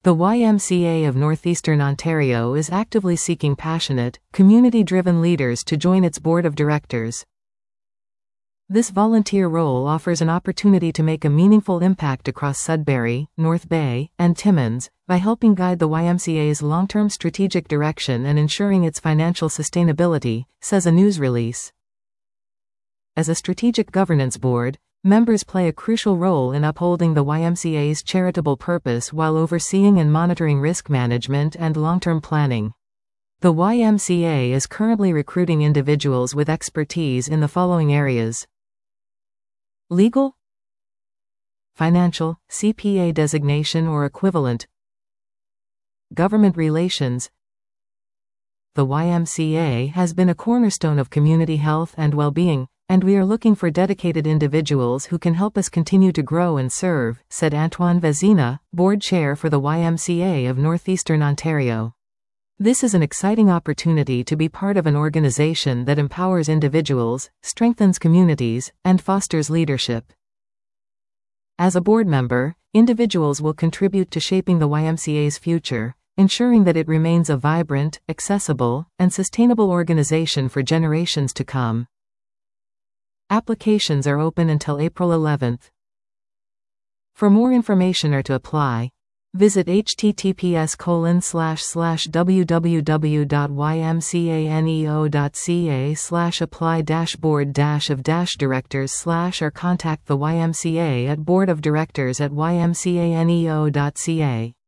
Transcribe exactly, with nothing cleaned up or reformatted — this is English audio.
The Y M C A of Northeastern Ontario is actively seeking passionate, community-driven leaders to join its board of directors. This volunteer role offers an opportunity to make a meaningful impact across Sudbury, North Bay, and Timmins, by helping guide the Y M C A's long-term strategic direction and ensuring its financial sustainability, says a news release. As a strategic governance board, members play a crucial role in upholding the Y M C A's charitable purpose while overseeing and monitoring risk management and long-term planning. The Y M C A is currently recruiting individuals with expertise in the following areas: legal, financial, C P A designation or equivalent, government relations. The Y M C A has been a cornerstone of community health and well-being, and we are looking for dedicated individuals who can help us continue to grow and serve, said Antoine Vezina, board chair for the Y M C A of Northeastern Ontario. This is an exciting opportunity to be part of an organization that empowers individuals, strengthens communities, and fosters leadership. As a board member, individuals will contribute to shaping the Y M C A's future, ensuring that it remains a vibrant, accessible, and sustainable organization for generations to come. Applications are open until April eleventh. For more information or to apply, visit h t t p s colon slash slash w w w dot y m c a n e o dot c a slash apply dashboard dash of dash directors slash or contact the Y M C A at board of directors at y m c a n e o dot c a.